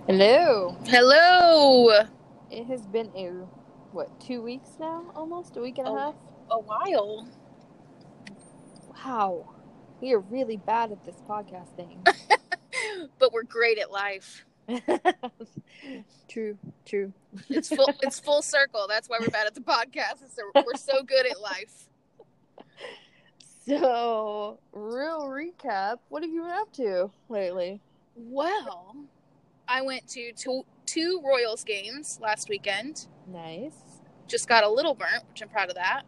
Hello. Hello. It has been 2 weeks now? Almost a week and a half? A while. Wow. We are really bad at this podcast thing. But we're great at life. True. It's full circle. That's why we're bad at the podcast. We're so good at life. So, real recap. What have you been up to lately? Well, I went to two Royals games last weekend. Nice. Just got a little burnt, which I'm proud of that.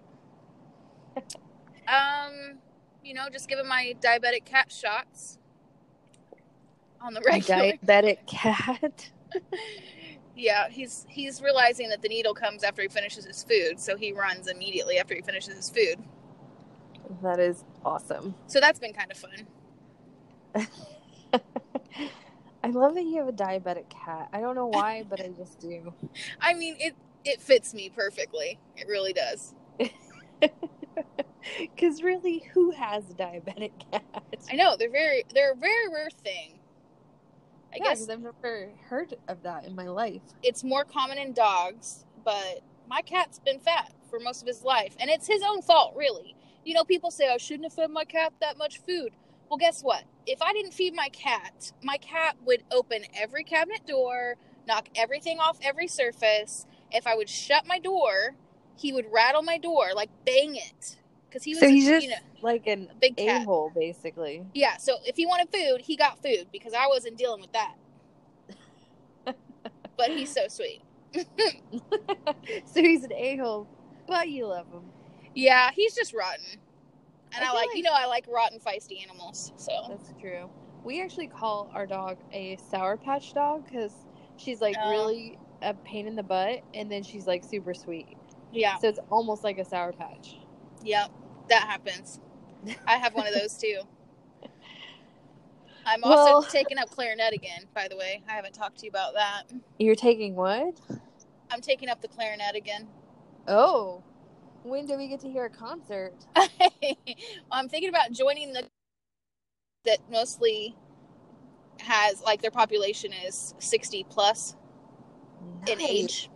Just giving my diabetic cat shots on the regular. Diabetic cat? Yeah, he's realizing that the needle comes after he finishes his food, so he runs immediately after he finishes his food. That is awesome. So that's been kind of fun. I love that you have a diabetic cat. I don't know why, but I just do. I mean, it fits me perfectly. It really does. Because really, who has a diabetic cat? I know, they're a very rare thing. I guess I've never heard of that in my life. It's more common in dogs, but my cat's been fat for most of his life, and it's his own fault, really. You know, people say, I shouldn't have fed my cat that much food. Well, guess what? If I didn't feed my cat would open every cabinet door, knock everything off every surface. If I would shut my door, he would rattle my door, like bang it. Because he was, so he's just like a big a-hole, basically. Yeah, so if he wanted food, he got food, because I wasn't dealing with that. But he's so sweet. So he's an a-hole, but you love him. Yeah, he's just rotten. And I like rotten, feisty animals. So that's true. We actually call our dog a Sour Patch dog because she's like really a pain in the butt, and then she's like super sweet. Yeah. So it's almost like a Sour Patch. Yep, that happens. I have one of those too. I'm also taking up clarinet again, by the way. I haven't talked to you about that. You're taking what? I'm taking up the clarinet again. Oh. When do we get to hear a concert? I'm thinking about joining that mostly has, like, their population is 60 plus in age.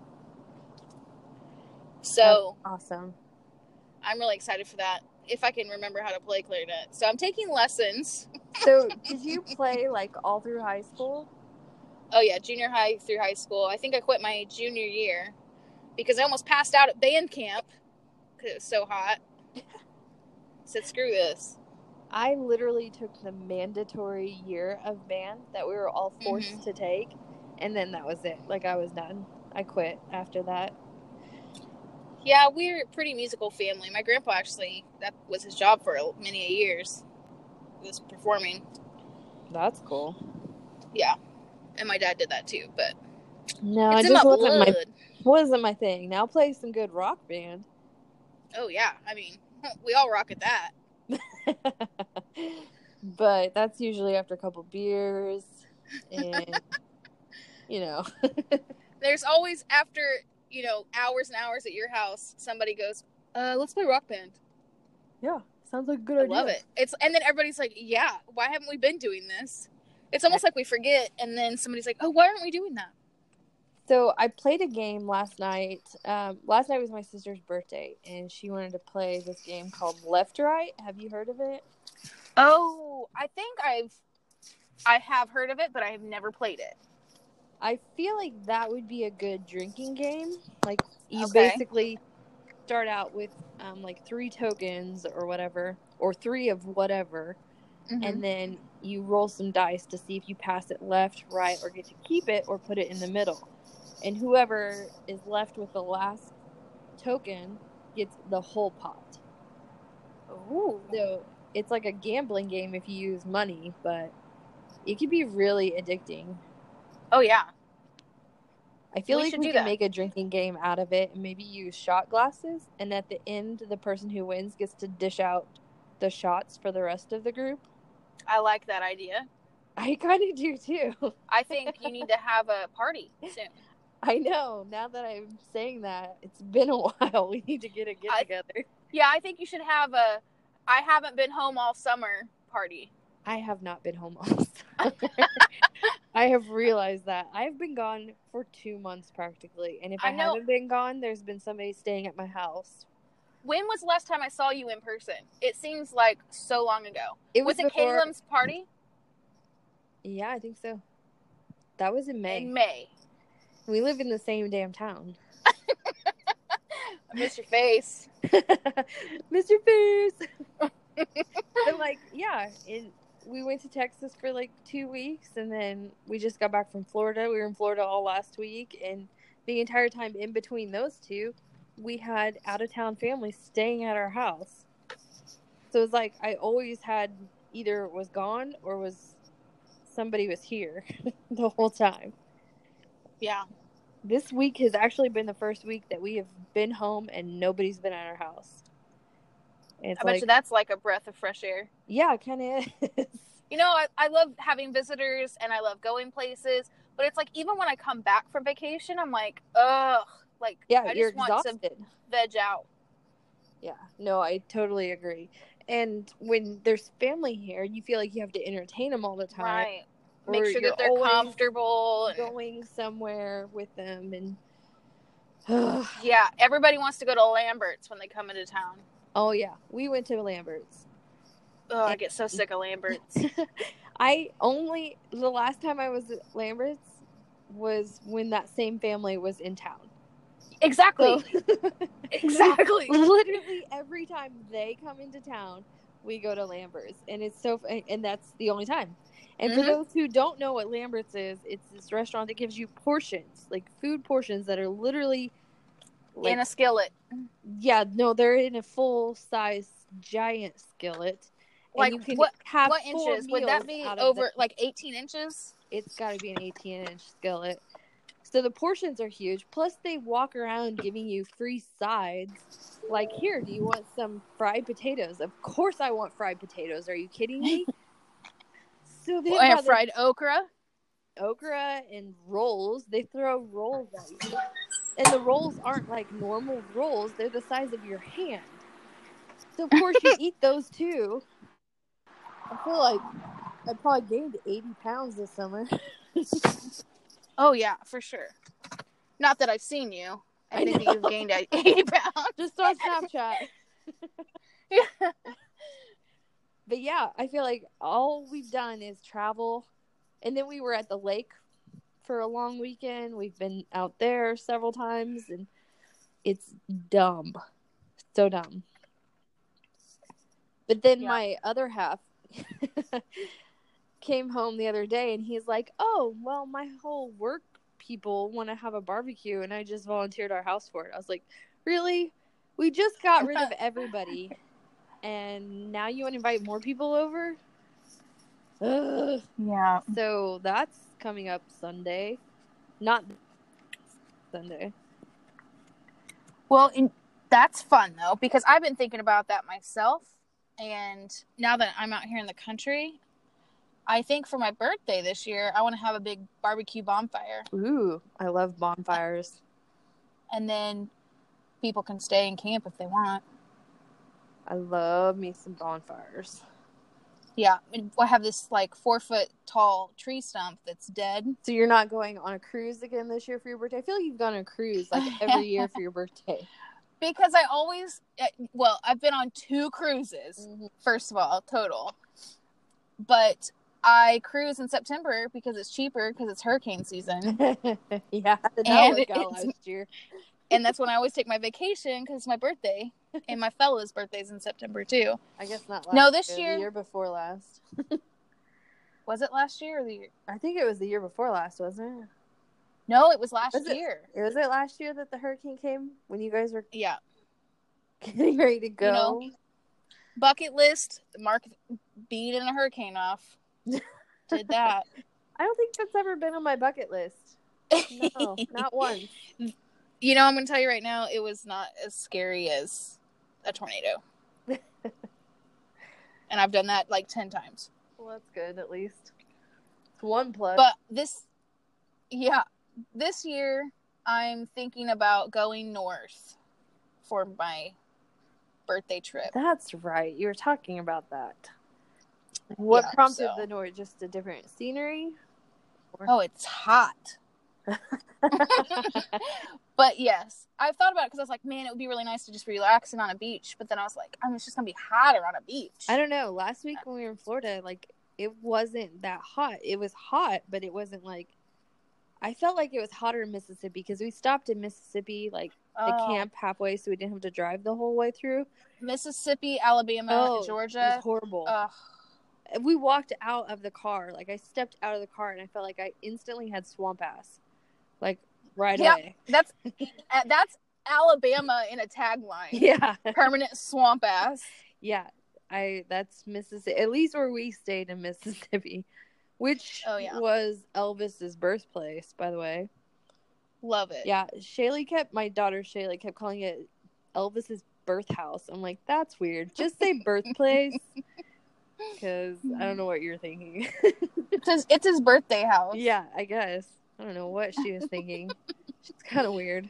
So that's awesome. I'm really excited for that, if I can remember how to play clarinet. So I'm taking lessons. So did you play like all through high school? Oh yeah, junior high through high school. I think I quit my junior year because I almost passed out at band camp because it was so hot. Said, screw this. I literally took the mandatory year of band that we were all forced to take, and then that was it. Like, I was done. I quit after that. Yeah, we're a pretty musical family. My grandpa actually, that was his job for many years, was performing. That's cool. Yeah, and my dad did that too, but no, it just wasn't my thing. Now play some good rock band. Oh yeah, I mean, we all rock at that. But that's usually after a couple beers, and There's always after hours and hours at your house, somebody goes, let's play rock band. Yeah, sounds like a good idea. I love it. And then everybody's like, yeah, why haven't we been doing this? It's almost like we forget, and then somebody's like, oh, why aren't we doing that? So I played a game last night. Last night was my sister's birthday, and she wanted to play this game called Left Right. Have you heard of it? Oh, I think I have heard of it, but I have never played it. I feel like that would be a good drinking game. Like, you basically start out with like 3 tokens or whatever, or 3 of whatever, and then you roll some dice to see if you pass it left, right, or get to keep it or put it in the middle. And whoever is left with the last token gets the whole pot. Ooh. So it's like a gambling game if you use money, but it can be really addicting. Oh, yeah. I feel like we can make a drinking game out of it and maybe use shot glasses. And at the end, the person who wins gets to dish out the shots for the rest of the group. I like that idea. I kind of do, too. I think you need to have a party soon. I know. Now that I'm saying that, it's been a while. We need to get together. Yeah, I think you should have I haven't been home all summer party. I have not been home all summer. I have realized that. I've been gone for 2 months practically. And if I haven't been gone, there's been somebody staying at my house. When was the last time I saw you in person? It seems like so long ago. Was it Caleb's party? Yeah, I think so. That was in May. In May. We live in the same damn town. I miss your face. Miss your face. But like, yeah, we went to Texas for like 2 weeks, and then we just got back from Florida. We were in Florida all last week, and the entire time in between those two, we had out-of-town families staying at our house. So it was like I always had either was gone or somebody was here the whole time. Yeah. This week has actually been the first week that we have been home and nobody's been at our house. I bet you that's like a breath of fresh air. Yeah, it kind of is. You know, I love having visitors and I love going places, but it's like even when I come back from vacation, I'm like, ugh, like I just want to veg out. Yeah, no, I totally agree. And when there's family here, you feel like you have to entertain them all the time. Right. Make sure that they're comfortable. Going somewhere with them. And yeah, everybody wants to go to Lambert's when they come into town. Oh, yeah. We went to Lambert's. Oh, I get so sick of Lambert's. The last time I was at Lambert's was when that same family was in town. Exactly. Exactly. Literally every time they come into town, we go to Lambert's, and and that's the only time. And for those who don't know what Lambert's is, it's this restaurant that gives you portions, like food portions that are literally in a skillet. Yeah, no, they're in a full size giant skillet. Like, and you can have what inches would that be? Over like 18 inches? It's got to be an 18-inch skillet. So the portions are huge. Plus, they walk around giving you free sides. Like, here, do you want some fried potatoes? Of course I want fried potatoes. Are you kidding me? So they have fried okra. Okra and rolls. They throw rolls at you. And the rolls aren't like normal rolls. They're the size of your hand. So, of course, you eat those too. I feel like I probably gained 80 pounds this summer. Oh, yeah, for sure. Not that I've seen you. I think that you've gained 80 pounds. Just on Snapchat. Yeah. But yeah, I feel like all we've done is travel. And then we were at the lake for a long weekend. We've been out there several times, and it's dumb. So dumb. But then my other half came home the other day, and he's like, oh, well, my whole work people want to have a barbecue, and I just volunteered our house for it. I was like, really? We just got rid of everybody, and now you want to invite more people over? Ugh. Yeah. So that's coming up Sunday. Not Sunday. Well, that's fun, though, because I've been thinking about that myself. And now that I'm out here in the country, I think for my birthday this year, I want to have a big barbecue bonfire. Ooh, I love bonfires. And then people can stay and camp if they want. I love me some bonfires. Yeah, I have this like 4-foot tall tree stump that's dead. So you're not going on a cruise again this year for your birthday? I feel like you've gone on a cruise like every year for your birthday. Because I always, I've been on 2 cruises, first of all, total. But I cruise in September because it's cheaper because it's hurricane season. Yeah, that worked out last year. And that's when I always take my vacation because it's my birthday. And my fella's birthday's in September, too. I guess not last No, this year. The year before last. Was it last year or the year? I think it was the year before last, wasn't it? No, it was last year. Was it last year that the hurricane came? When you guys were getting ready to go? You know, bucket list, mark being in a hurricane off. Did that. I don't think that's ever been on my bucket list. No, not once. You know, I'm going to tell you right now, it was not as scary as a tornado. And I've done that like 10 times. Well, that's good, at least. It's one plus. But this year, I'm thinking about going north for my birthday trip. That's right. You were talking about that. What Yeah, prompted so. the noise? Just a different scenery? Oh, it's hot. But yes, I've thought about it because I was like, man, it would be really nice to just relax on a beach. But then I was like, I mean, it's just gonna be hotter on a beach. I don't know. Last week when we were in Florida, like, it wasn't that hot. It was hot, but it wasn't like, I felt like it was hotter in Mississippi because we stopped in Mississippi, like, the camp halfway, so we didn't have to drive the whole way through. Mississippi, Alabama, Georgia. It was horrible. We walked out of the car. Like, I stepped out of the car and I felt like I instantly had swamp ass. Like, right away. That's Alabama in a tagline. Yeah. Permanent swamp ass. Yeah. That's Mississippi. At least where we stayed in Mississippi. Which was Elvis's birthplace, by the way. Love it. Yeah. My daughter Shaylee kept calling it Elvis's birth house. I'm like, that's weird. Just say birthplace. Because I don't know what you're thinking. It's his birthday house. Yeah, I guess. I don't know what she was thinking. It's kind of weird.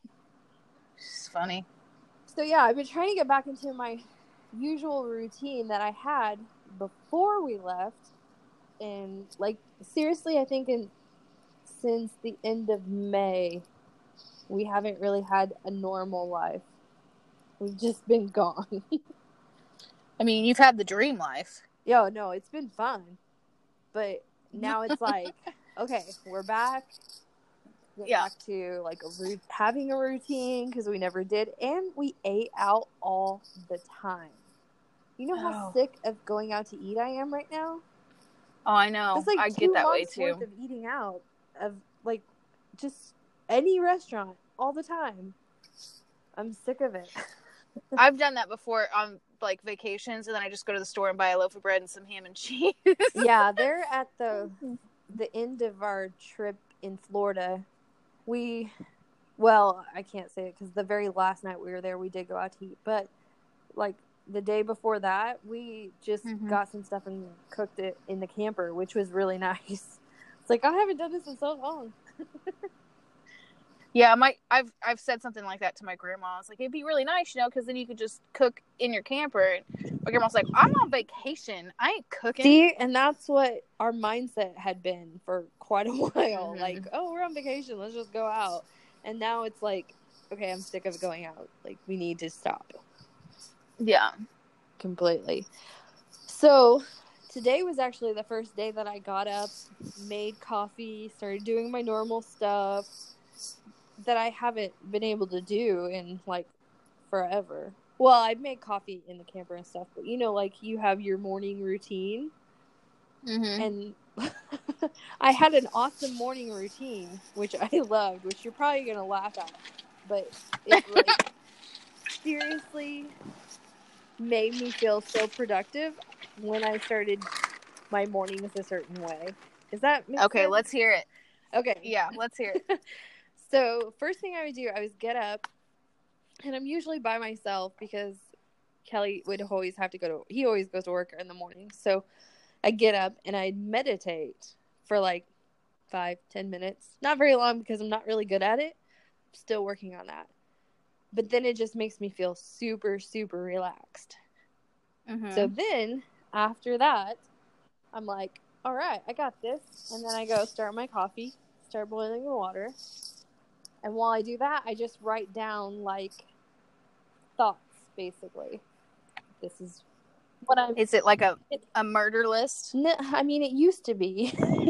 It's funny. So yeah, I've been trying to get back into my usual routine that I had before we left. And, like, seriously, I think since the end of May, we haven't really had a normal life. We've just been gone. I mean, you've had the dream life. Yo, no, it's been fun. But now it's like, okay, we're back. Back to, like, having a routine, because we never did. And we ate out all the time. You know how sick of going out to eat I am right now? Oh, I know. It's like I get that way, too. worth of eating out. Of, like, just any restaurant all the time. I'm sick of it. I've done that before on, like, vacations, and then I just go to the store and buy a loaf of bread and some ham and cheese. Yeah, they're at the end of our trip in Florida. I can't say it because the very last night we were there, we did go out to eat. But, like, the day before that, we just got some stuff and cooked it in the camper, which was really nice. It's like, I haven't done this in so long. Yeah, I've said something like that to my grandma. I was like, it'd be really nice, because then you could just cook in your camper. My grandma's like, I'm on vacation. I ain't cooking. See, and that's what our mindset had been for quite a while. Like, oh, we're on vacation. Let's just go out. And now it's like, okay, I'm sick of going out. Like, we need to stop. Yeah. Completely. So, today was actually the first day that I got up, made coffee, started doing my normal stuff that I haven't been able to do in, like, forever. Well, I've made coffee in the camper and stuff, but, like, you have your morning routine. And I had an awesome morning routine, which I loved, which you're probably going to laugh at. But it, like, seriously made me feel so productive when I started my mornings a certain way. Is that okay? Sense? Let's hear it. Okay. Yeah, let's hear it. So, first thing I would do, I was get up, and I'm usually by myself because Kelly would always have to he always goes to work in the morning. So, I get up and I meditate for like 5-10 minutes. Not very long because I'm not really good at it. I'm still working on that. But then it just makes me feel super, super relaxed. So then, after that, I'm like, all right, I got this. And then I go start my coffee, start boiling the water. And while I do that, I just write down, like, thoughts, basically. This is what I'm... Is it like a murder list? No, I mean, it used to be.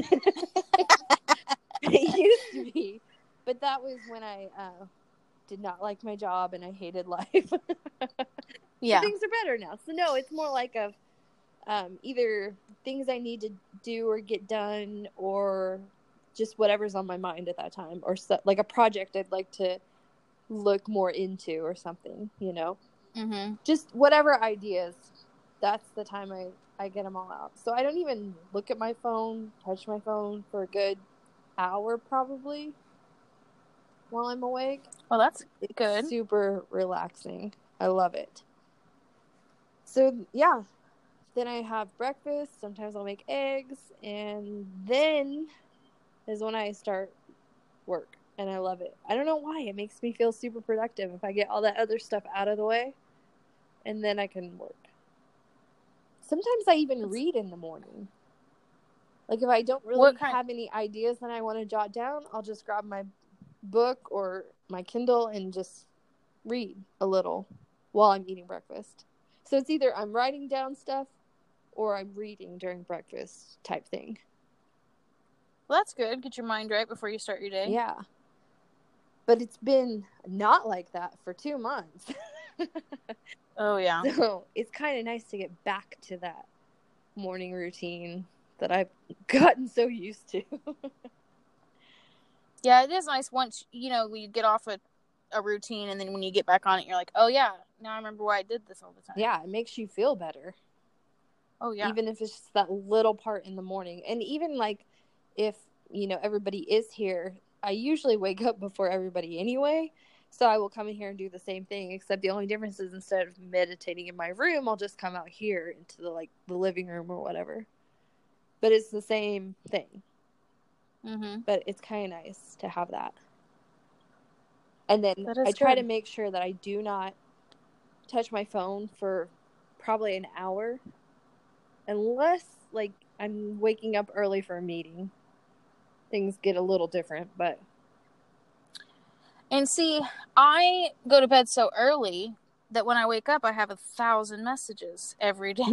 It used to be. But that was when I did not like my job and I hated life. Yeah. So things are better now. So, no, it's more like either things I need to do or get done or... just whatever's on my mind at that time, or like a project I'd like to look more into or something, just whatever ideas. That's the time I get them all out. So I don't even look at my phone, touch my phone for a good hour probably while I'm awake. Well, that's good. It's super relaxing. I love it. So yeah, then I have breakfast. Sometimes I'll make eggs, and then is when I start work, and I love it. I don't know why. It makes me feel super productive if I get all that other stuff out of the way, and then I can work. Sometimes I even read in the morning. Like, if I don't really have any ideas that I want to jot down, I'll just grab my book or my Kindle and just read a little while I'm eating breakfast. So it's either I'm writing down stuff or I'm reading during breakfast type thing. Well, that's good. Get your mind right before you start your day. Yeah. But it's been not like that for 2 months. Oh, yeah. So it's kind of nice to get back to that morning routine that I've gotten so used to. Yeah, it is nice once, we get off a routine, and then when you get back on it, you're like, oh, yeah, now I remember why I did this all the time. Yeah, it makes you feel better. Oh, yeah. Even if it's just that little part in the morning. And even, like, if, everybody is here, I usually wake up before everybody anyway. So I will come in here and do the same thing, except the only difference is instead of meditating in my room, I'll just come out here into the living room or whatever. But it's the same thing. Mm-hmm. But it's kind of nice to have that. And then I try to make sure that I do not touch my phone for probably an hour. Unless, like, I'm waking up early for a meeting. Things get a little different, but... And see, I go to bed so early that when I wake up, I have 1,000 messages every day.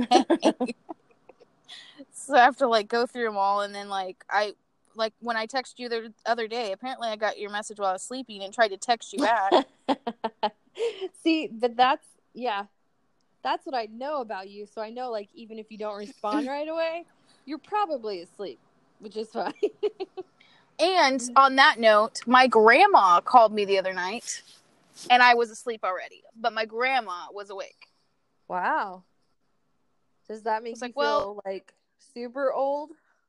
So I have to, like, go through them all, and then, like, when I texted you the other day, apparently I got your message while I was sleeping and tried to text you back. See, but that's what I know about you. So I know, like, even if you don't respond right away, you're probably asleep, which is fine. And on that note, my grandma called me the other night, and I was asleep already, but my grandma was awake. Wow. Does that make you feel, like, super old?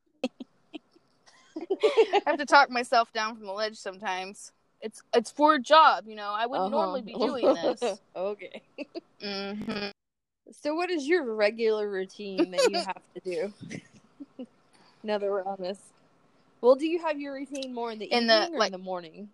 I have to talk myself down from the ledge sometimes. It's for a job, I wouldn't normally be doing this. Okay. Mm-hmm. So what is your regular routine that you have to do? Now that we're on this. Well, do you have your routine more in the evening or in the morning?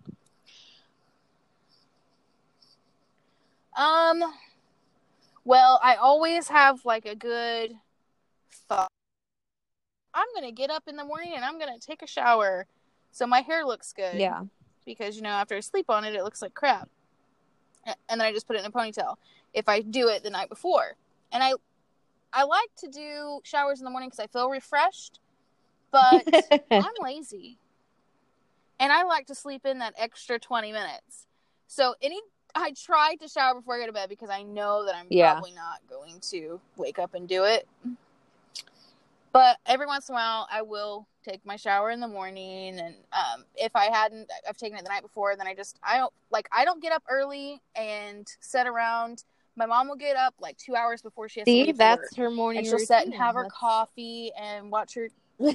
Well, I always have, like, a good thought. I'm going to get up in the morning and I'm going to take a shower so my hair looks good. Yeah. Because, after I sleep on it, it looks like crap. And then I just put it in a ponytail if I do it the night before. And I like to do showers in the morning because I feel refreshed, but I'm lazy. And I like to sleep in that extra 20 minutes. So I try to shower before I go to bed because I know that I'm probably not going to wake up and do it. But every once in a while, I will take my shower in the morning. And if I've taken it the night before, then I don't get up early and sit around. My mom will get up like 2 hours before she has to leave that's work. her morning routine. And she'll sit and have her coffee and watch her.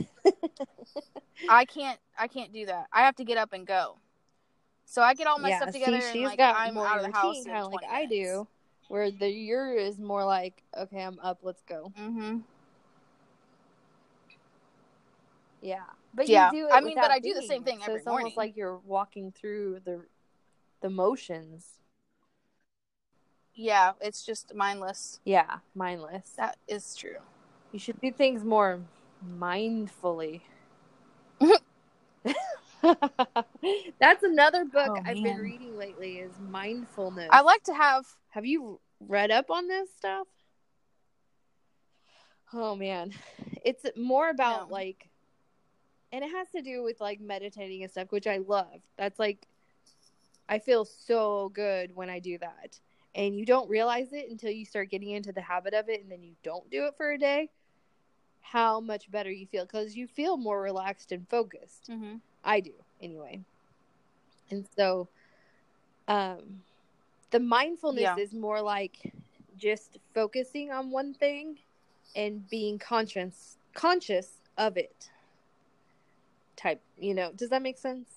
I can't do that. I have to get up and go. So I get all my stuff together and I'm out of the house in 20 minutes. I do, where yours is more like, okay, I'm up, let's go. Mm-hmm. Yeah, but you do it. But I do the same thing every morning. It's almost like you're walking through the motions. Yeah, it's just mindless. Yeah, mindless. That is true. You should do things more mindfully. That's another book I've been reading lately is Mindfulness. I like to have you read up on this stuff? Oh man. It's more about like, and it has to do with like meditating and stuff, which I love. That's like, I feel so good when I do that. And you don't realize it until you start getting into the habit of it, and then you don't do it for a day, how much better you feel, because you feel more relaxed and focused. Mm-hmm. I do, anyway. And so, the mindfulness is more like just focusing on one thing and being conscious of it. Type, does that make sense?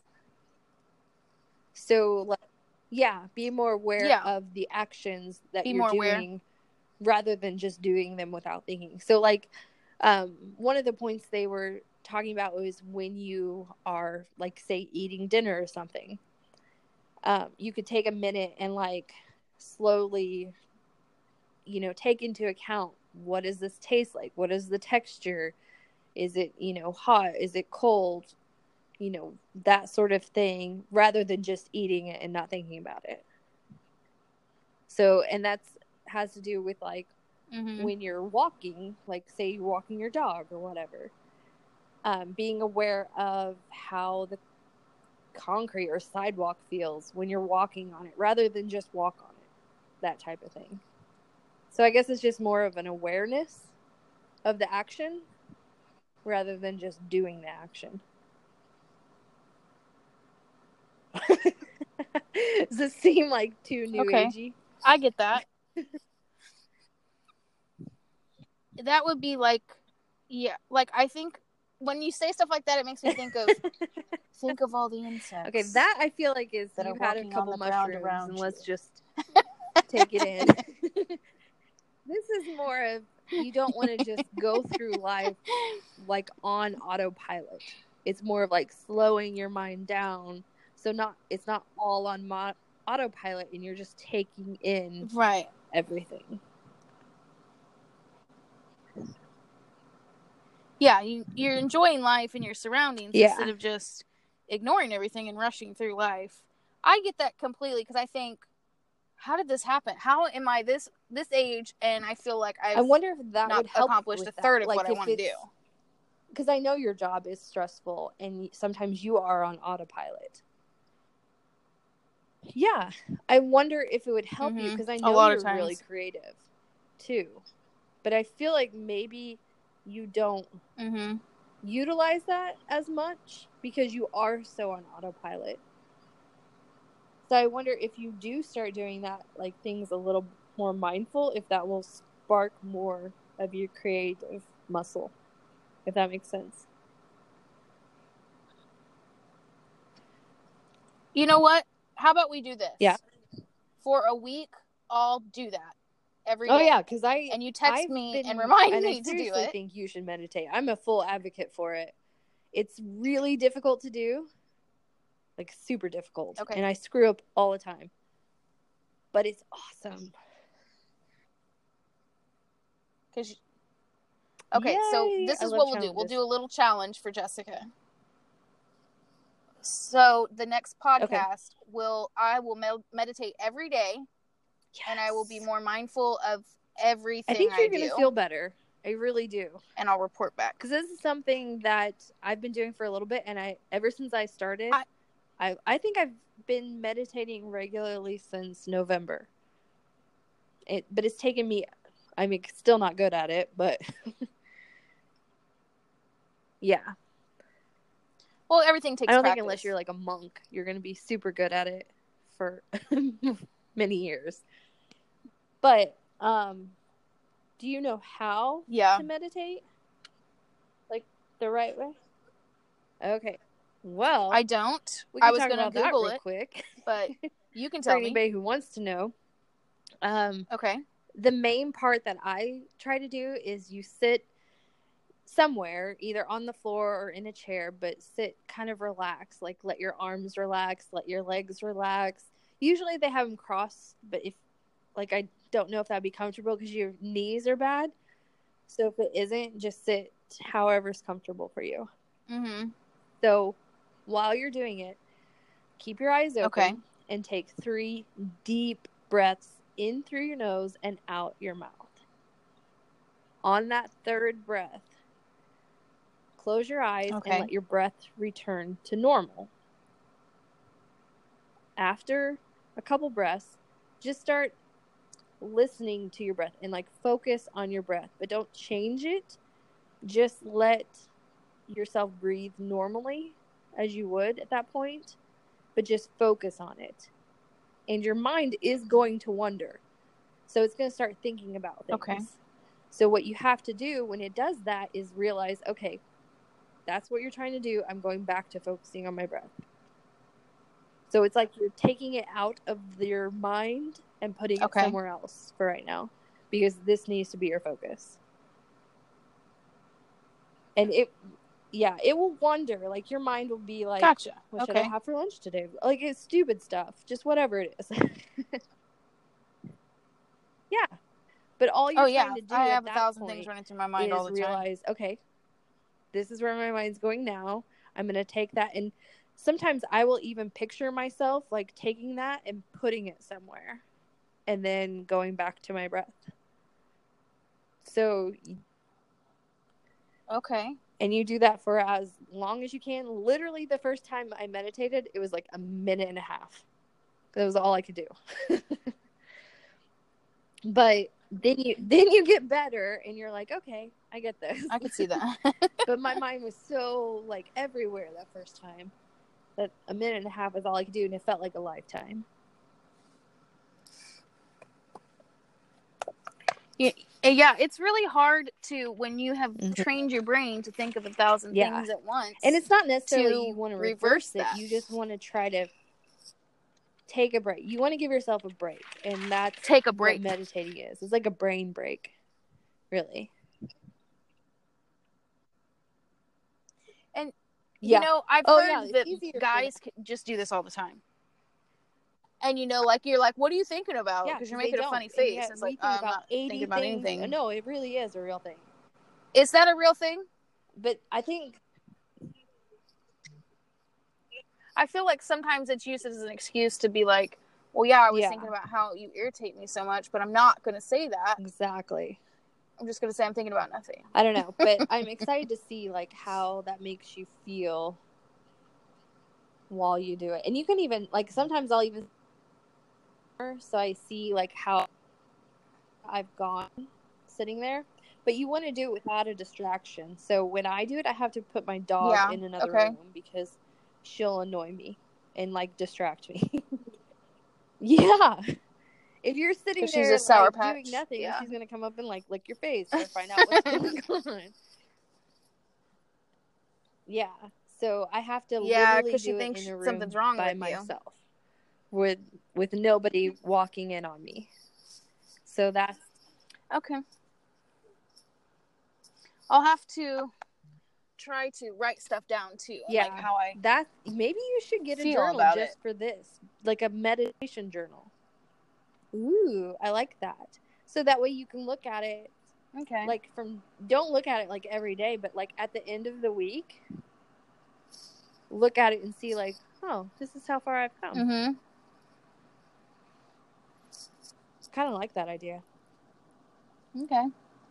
So, like, be more aware of the actions that you're doing rather than just doing them without thinking. So, like, one of the points they were talking about was when you are, like, say, eating dinner or something. You could take a minute and, like, slowly, take into account what does this taste like? What is the texture? Is it, hot? Is it cold? That sort of thing, rather than just eating it and not thinking about it. So, and that's has to do with like when you're walking, like say you're walking your dog or whatever, being aware of how the concrete or sidewalk feels when you're walking on it, rather than just walk on it, that type of thing. So I guess it's just more of an awareness of the action rather than just doing the action. Does it seem like too new agey? I get that. That would be like, yeah, like I think when you say stuff like that, it makes me think of all the insects. Okay, that I feel like is that you've had a couple mushrooms and you. Let's just take it in. This is more of, you don't want to just go through life like on autopilot. It's more of like slowing your mind down. So it's not all on autopilot, and you're just taking in everything. Yeah, you're enjoying life and your surroundings instead of just ignoring everything and rushing through life. I get that completely, because I think, how did this happen? How am I this age and I feel like I wonder if that would help accomplished a third of what I want to do? Because I know your job is stressful and sometimes you are on autopilot. Yeah, I wonder if it would help you, because I know you're really creative too. But I feel like maybe you don't utilize that as much because you are so on autopilot. So I wonder if you do start doing that, like things a little more mindful, if that will spark more of your creative muscle, if that makes sense. You know what? How about we do this? Yeah. For a week, I'll do that every day. Oh yeah, because and you text me and remind me to do it. I seriously think you should meditate. I'm a full advocate for it. It's really difficult to do, like super difficult, and I screw up all the time. But it's awesome. So this is what we'll do. We'll do a little challenge for Jessica. So the next podcast I will meditate every day, and I will be more mindful of everything I do. I think you're going to feel better. I really do. And I'll report back. Because this is something that I've been doing for a little bit, and ever since I started, I think I've been meditating regularly since November. But it's taken me, still not good at it, but yeah. Well, everything takes practice. I don't think unless you're like a monk, you're going to be super good at it for many years. But do you know how to meditate? Like the right way? Okay. Well, I don't. I was going to Google it real quick, but you can tell me. For anybody who wants to know. Okay. The main part that I try to do is you sit somewhere, either on the floor or in a chair, but sit kind of relaxed, like let your arms relax, let your legs relax. Usually they have them crossed, but I don't know if that'd be comfortable because your knees are bad. So if it isn't, just sit however's comfortable for you. Mm-hmm. So while you're doing it, keep your eyes open and take 3 deep breaths in through your nose and out your mouth. On that third breath, close your eyes and let your breath return to normal. After a couple breaths, just start listening to your breath and focus on your breath, but don't change it. Just let yourself breathe normally as you would at that point, but just focus on it. And your mind is going to wander. So it's going to start thinking about things. Okay. So what you have to do when it does that is realize, okay, that's what you're trying to do. I'm going back to focusing on my breath. So it's like you're taking it out of your mind and putting it somewhere else for right now, because this needs to be your focus. And it will wander. Your mind will be like, gotcha. What should I have for lunch today? It's stupid stuff. Just whatever it is. Yeah. But all you're trying to do I at have that 1,000 point things running through my mind all is the realize, okay, this is where my mind's going now. I'm going to take that. And sometimes I will even picture myself like taking that and putting it somewhere and then going back to my breath. So, okay. And you do that for as long as you can. Literally, the first time I meditated, it was like a minute and a half. That was all I could do. But then you get better, and you're like, okay, I get this. I could see that. But my mind was so like everywhere that first time that a minute and a half was all I could do, and it felt like a lifetime. Yeah, it's really hard to, when you have trained your brain to think of 1,000 things at once. And it's not necessarily you want to reverse it. You just want to try to take a break. You want to give yourself a break, and that's take a break. What meditating is. It's like a brain break, really. And you know, I've heard that guys just do this all the time. And you know, like you're like, what are you thinking about? Because you're making a funny face. It's like, I'm not thinking about anything. No, it really is a real thing. Is that a real thing? But I feel like sometimes it's used as an excuse to be like, well, yeah, I was thinking about how you irritate me so much, but I'm not going to say that. Exactly. I'm just going to say I'm thinking about nothing. I don't know, but I'm excited to see like how that makes you feel while you do it. And you can even, like, sometimes I'll even, so I see like how I've gone sitting there, but you want to do it without a distraction. So when I do it, I have to put my dog in another room because she'll annoy me and like distract me. Yeah. If you're sitting there she's a sour patch. doing nothing, she's going to come up and like lick your face or find out what's going on. Yeah. So I have to literally do it in a room something's wrong by with myself with nobody walking in on me. So that's okay. I'll have to try to write stuff down too. Yeah. Like how maybe you should get a journal just for this, like a meditation journal. Ooh, I like that. So that way you can look at it. Okay. Like don't look at it like every day, but like at the end of the week, look at it and see like, oh, this is how far I've come. Mm-hmm. Kind of like that idea. Okay.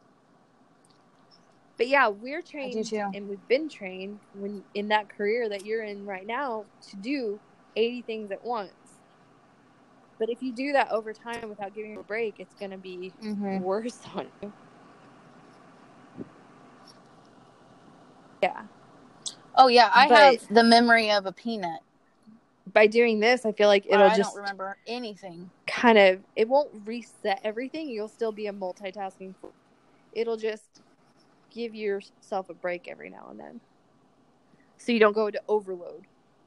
But yeah, we're trained, I do too. And we've been trained in that career that you're in right now to do 80 things at once. But if you do that over time without giving it a break, it's going to be worse on you. Yeah. Oh, yeah. I have the memory of a peanut. By doing this, I feel like it'll I don't remember anything. Kind of, it won't reset everything. You'll still be a multitasking. It'll just give yourself a break every now and then. So you don't go into overload.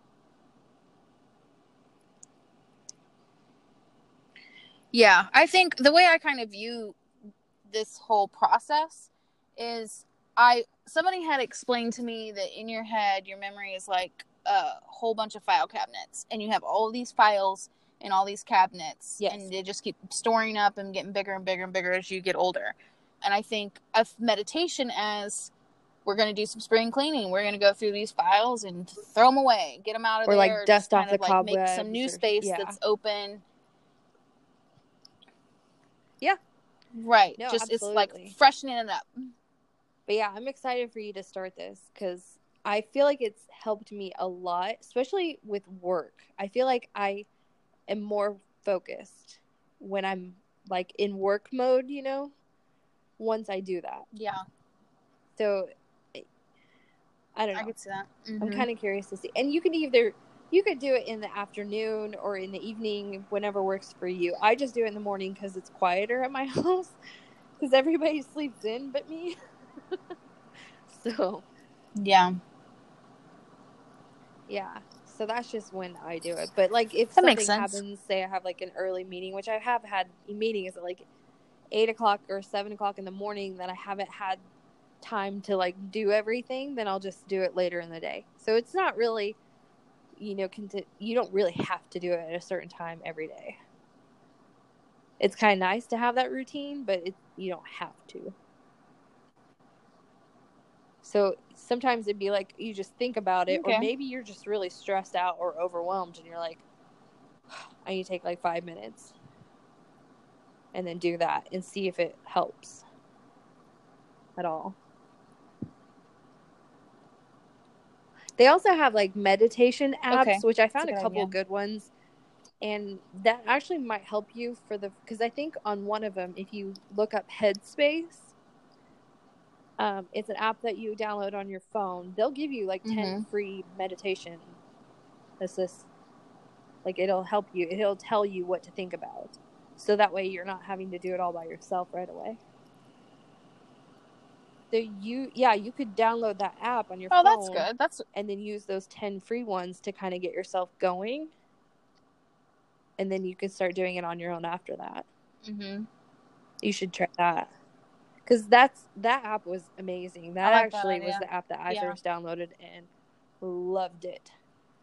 Yeah, I think the way I kind of view this whole process is somebody had explained to me that in your head, your memory is like a whole bunch of file cabinets, and you have all of these files in all these cabinets, and they just keep storing up and getting bigger and bigger and bigger as you get older. And I think of meditation as, we're going to do some spring cleaning. We're going to go through these files and throw them away, get them out of there, like dust off the cobwebs, make some new space that's open. Yeah. Right. No, just absolutely. It's like freshening it up. But yeah, I'm excited for you to start this because I feel like it's helped me a lot, especially with work. I feel like I am more focused when I'm like in work mode, you know, once I do that. Yeah. So I don't know. I could see that. Mm-hmm. I'm kind of curious to see. And you could do it in the afternoon or in the evening, whenever works for you. I just do it in the morning because it's quieter at my house because everybody sleeps in but me. So. Yeah. Yeah. So that's just when I do it. But like if something happens, say I have like an early meeting, which I have had meetings at like 8:00 or 7:00 in the morning that I haven't had time to like do everything, then I'll just do it later in the day. So it's not really, you know, you don't really have to do it at a certain time every day. it's kind of nice to have that routine, but you don't have to. So sometimes it'd be like you just think about it, or maybe you're just really stressed out or overwhelmed and you're like, I need to take like 5 minutes and then do that and see if it helps at all. They also have like meditation apps, which I found a couple good ones. And that actually might help you because I think on one of them, if you look up Headspace, it's an app that you download on your phone. They'll give you like 10 free meditation assists. Like it'll help you. It'll tell you what to think about. So that way you're not having to do it all by yourself right away. So you could download that app on your phone. Oh, that's good. And then use those 10 free ones to kind of get yourself going. And then you can start doing it on your own after that. Mm-hmm. You should try that. Because that app was amazing. That actually was the app that I first downloaded and loved it.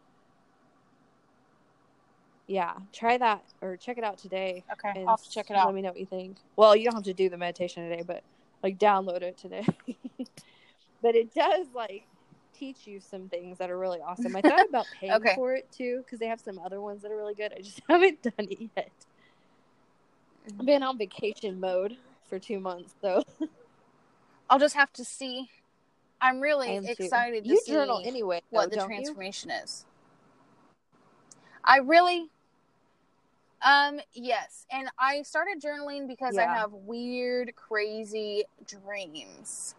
Yeah, try that or check it out today. Okay, I'll have to check it out. Let me know what you think. Well, you don't have to do the meditation today, but like download it today. But it does like teach you some things that are really awesome. I thought about paying for it too, because they have some other ones that are really good. I just haven't done it yet. I've been on vacation mode for 2 months, so I'll just have to see. I'm really excited to see journal anyway, what the transformation is. I really, yes. And I started journaling because I have weird, crazy dreams.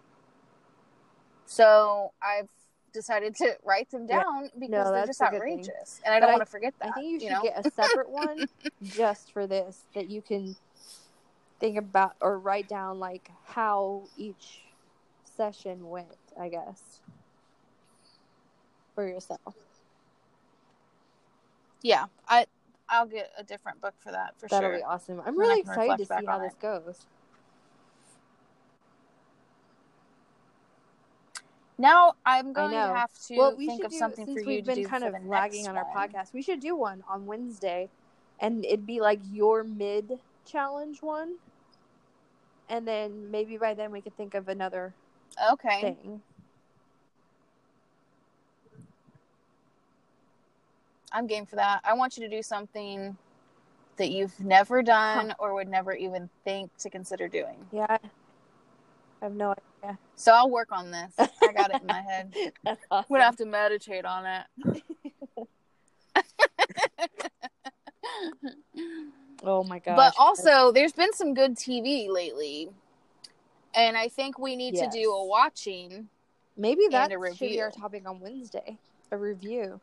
So I've decided to write them down because they're just outrageous. And I don't want to forget that. I think you should get a separate one just for this, that you can think about or write down like how each session went, I guess, for yourself. Yeah, I'll get a different book for that, for sure. That'll be awesome. I'm really excited to see how this goes. Now I'm going to have to think of something for you to do. Since we've been kind of lagging on our podcast, we should do one on Wednesday, and it'd be like your mid-challenge one, and then maybe by then we could think of another thing. I'm game for that. I want you to do something that you've never done or would never even think to consider doing. Yeah. I have no idea. So I'll work on this. I got it in my head. That's awesome. We'd have to meditate on it. Oh my gosh. But also, there's been some good TV lately. And I think we need to do a watching. Maybe that should be our topic on Wednesday. A review.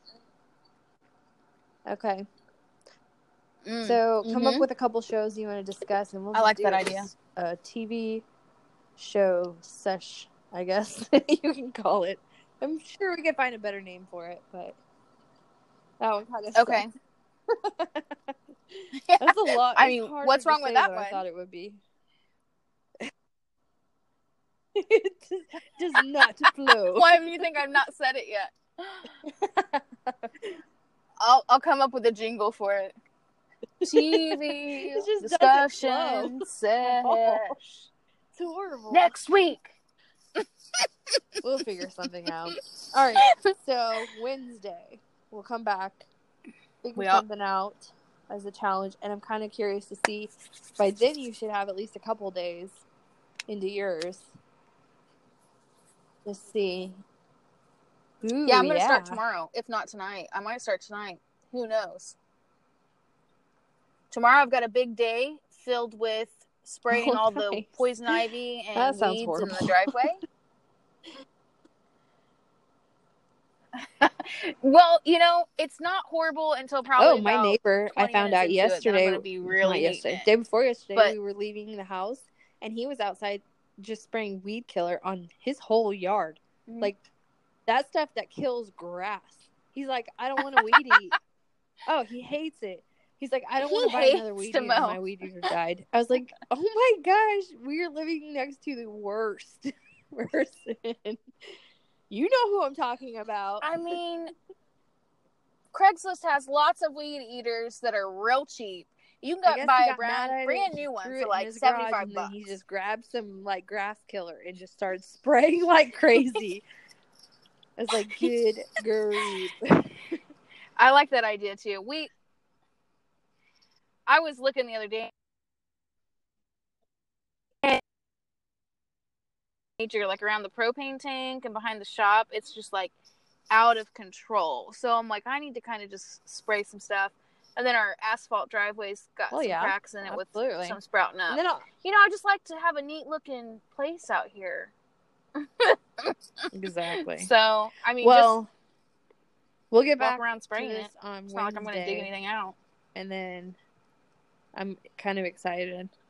Okay. So come up with a couple shows you want to discuss, and we'll just like that idea. A TV show sesh, I guess you can call it. I'm sure we could find a better name for it, but that one kind of okay. That's a lot. I mean, what's wrong with that one? I thought it would be. It does not flow. Why do you think I've not said it yet? I'll come up with a jingle for it. TV discussion sesh. It's horrible. Next week. We'll figure something out. All right. So Wednesday, we'll come back, figure something out as a challenge, and I'm kind of curious to see. By then, you should have at least a couple days into yours. Let's see. Ooh, I'm going to start tomorrow, if not tonight. I might start tonight. Who knows? Tomorrow I've got a big day filled with spraying all the poison ivy and weeds in the driveway. Well, it's not horrible until probably my neighbor, I found out yesterday. Day before yesterday, we were leaving the house, and he was outside just spraying weed killer on his whole yard. Mm-hmm. Like, that stuff that kills grass. He's like, I don't want to weed eat. Oh, he hates it. He's like, I don't want to buy another weed eater. My weed eater died. I was like, oh my gosh, we're living next to the worst person. You know who I'm talking about. I mean, Craigslist has lots of weed eaters that are real cheap. You I can guess buy he a got mad at brand it, new one threw for it in like his garage, $75. and then he just grabbed some like grass killer and just started spraying like crazy. I was like, good grief. I like that idea too. I was looking the other day. Nature, like around the propane tank and behind the shop, it's just like out of control. So I'm like, I need to kind of just spray some stuff. And then our asphalt driveway's got some cracks in it with some sprouting up. And then I just like to have a neat looking place out here. Exactly. So, I mean, we'll get back around spraying to this it. on it's Wednesday. Not like I'm going to dig anything out. And then I'm kind of excited